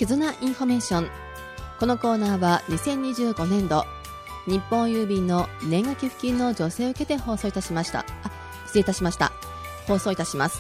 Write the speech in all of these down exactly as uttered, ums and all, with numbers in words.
絆インフォメーション。このコーナーはにせんにじゅうごねんど日本郵便の年賀寄付金の助成を受けて放送いたしました。あ、失礼いたしました。放送いたします。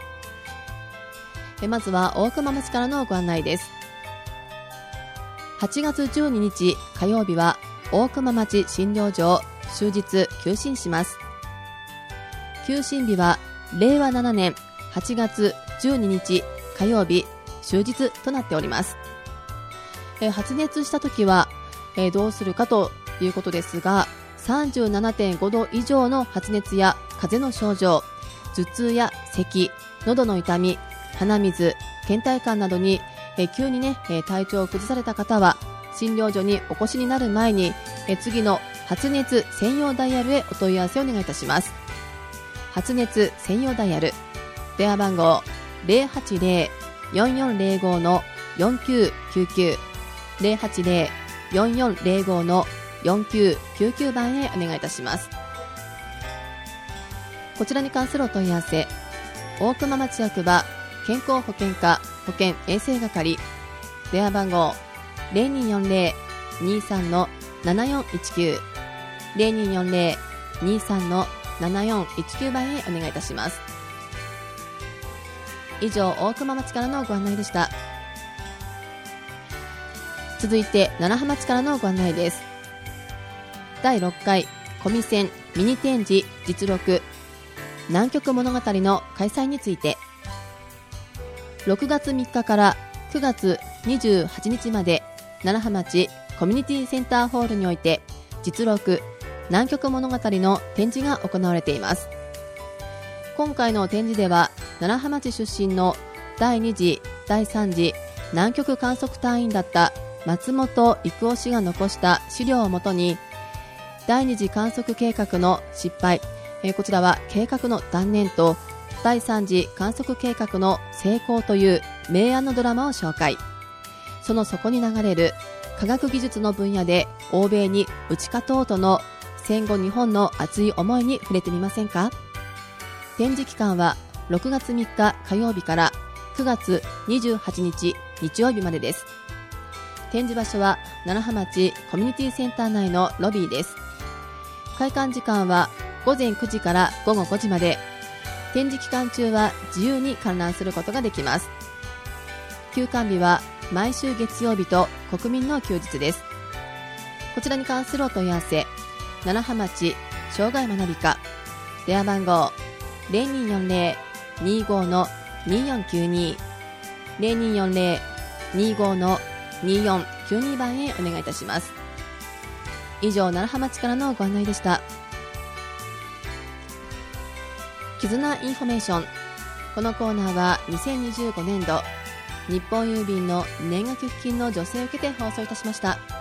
えまずは大熊町からのご案内です。はちがつじゅうににち火曜日は大熊町診療所を終日休診します。休診日はれいわななねんはちがつじゅうににち火曜日終日となっております。え発熱した時は、えどうするかということですが、 さんじゅうななてんごど以上の発熱や風邪の症状、頭痛や咳、喉の痛み、鼻水、倦怠感などにえ急にね体調を崩された方は診療所にお越しになる前にえ次の発熱専用ダイヤルへお問い合わせをお願いいたします。発熱専用ダイヤル、電話番号 ゼロはちゼロ よんよんゼロご のよんきゅうきゅうきゅう ゼロはちゼロ よんよんゼロご のよんきゅうきゅうきゅうばんへお願いいたします。こちらに関するお問い合わせ、大熊町役場健康保険課保健衛生係、電話番号 ゼロにーよんゼロ にーさん のななよんいちきゅう ゼロにーよんゼロ にーさん のななよんいちきゅうばんへお願いいたします。以上、大熊町からのご案内でした。続いて楢葉町からのご案内です。だいろっかいコミセンミニ展示実録南極物語の開催について、ろくがつみっかからくがつにじゅうはちにちまで楢葉町コミュニティセンターホールにおいて実録南極物語の展示が行われています。今回の展示では楢葉町出身のだいにじだいさんじ南極観測隊員だった松本育夫氏が残した資料をもとに、だいにじ観測計画の失敗、えー、こちらは計画の断念とだいさんじ観測計画の成功という明暗のドラマを紹介。その底に流れる科学技術の分野で欧米に打ち勝とうとの戦後日本の熱い思いに触れてみませんか。展示期間はろくがつみっか火曜日からくがつにじゅうはちにち日曜日までです。展示場所は楢葉町コミュニティセンター内のロビーです。開館時間はごぜんくじからごごごじまで。展示期間中は自由に観覧することができます。休館日は毎週月曜日と国民の休日です。こちらに関するお問い合わせ、楢葉町障害学び課、電話番号 ゼロにーよんゼロ にーご のにーよんきゅうに ゼロにーよんゼロ にーご のにーよんきゅうにばんへお願いいたします。以上、楢葉町からのご案内でした。絆インフォメーション。このコーナーはにせんにじゅうごねんど日本郵便の年賀寄付金の助成を受けて放送いたしました。